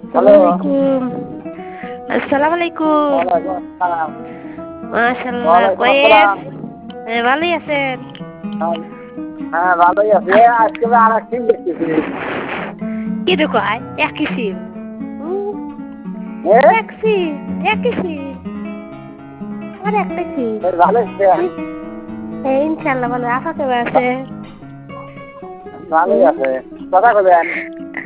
Hello. আসসালামালাইকুম। আসসালামালাইকুম। ওয়ালাইকুম আসসালাম। মাশাআল্লাহ, ওয়ালাইকুম কয়েস? আসসালাম। ভালোই আছেন? হ্যাঁ, হ্যাঁ ভালোই আছি। আজকে আর এক সিম দেখতেছি। কি রে কয়? একই সিম। উম, এ এক সিম, একই সিম। আর একটা সিম। বেশ ভালো আছেন? ইনশাআল্লাহ ভালো। আপা কেমন আছে? ভালোই হুম? আছে। কথা কবেন?